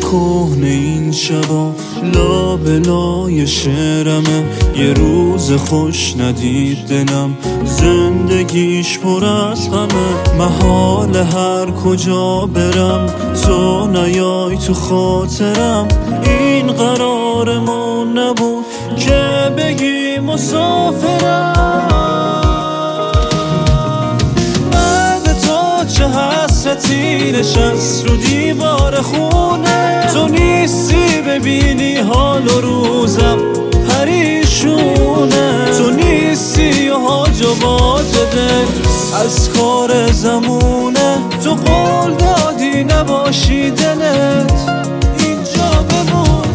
کهنه این شبا لابلای شعرمه. یه روز خوش ندید دلم، زندگیش پر از غمه. محال هر کجا برم تو نیای تو خاطرم. این قرارمون نبود که بگی مسافرم. بعد تو چه حسرتی نشست رو دیوار خونه، تو نیستی ببینی حال و روزم پریشونه. تو نیستی و حاج و واجده از کار زمونه. تو قول دادی نباشی دلت اینجا بمونه.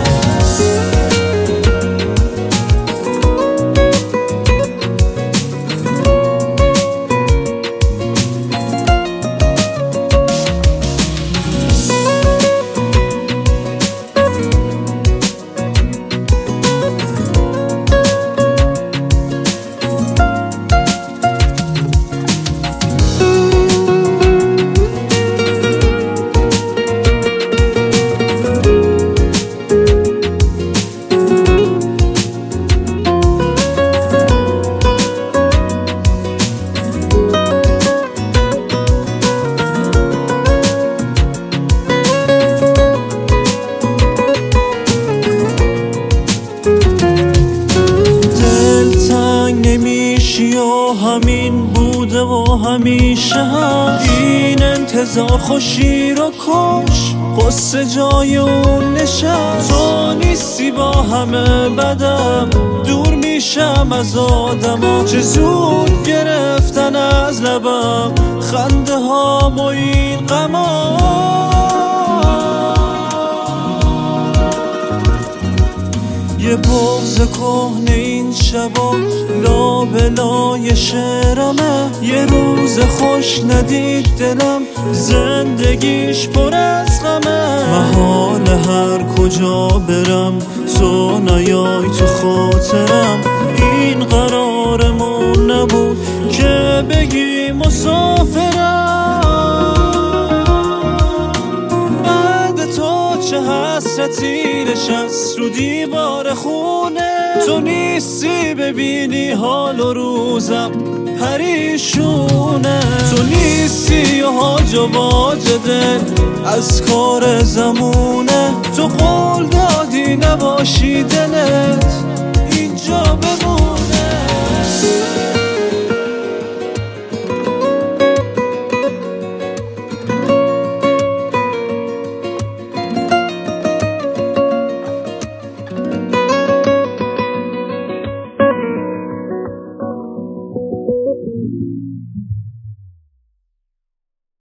و همین بوده و همیشه هم این انتظار خوشی رو کش، قصه جای اون نشست. تو نیستی با همه بدم، دور میشم از آدما. چه زود گرفتن از لبم خنده هام و این غما. یه بغض کهنه این شبا لابلای شعرمه. یه روز خوش ندید دلم، زندگیش پر از غمه. محال هر کجا برم تو نیای تو خاطرم. این قرارمون نبود که بگی مسافرم. بعد تو چه حسرتی نشست رو دیوار خونه، تو نیستی ببینی حال و روزم پریشونه. تو نیستی و حاج و واجده از کار زمونه. تو قول دادی نباشی دلت اینجا بمونه.